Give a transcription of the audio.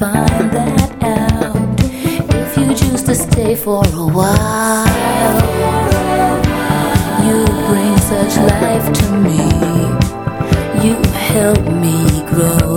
find that out. If you choose to stay for a while, you bring such life to me. You help me grow.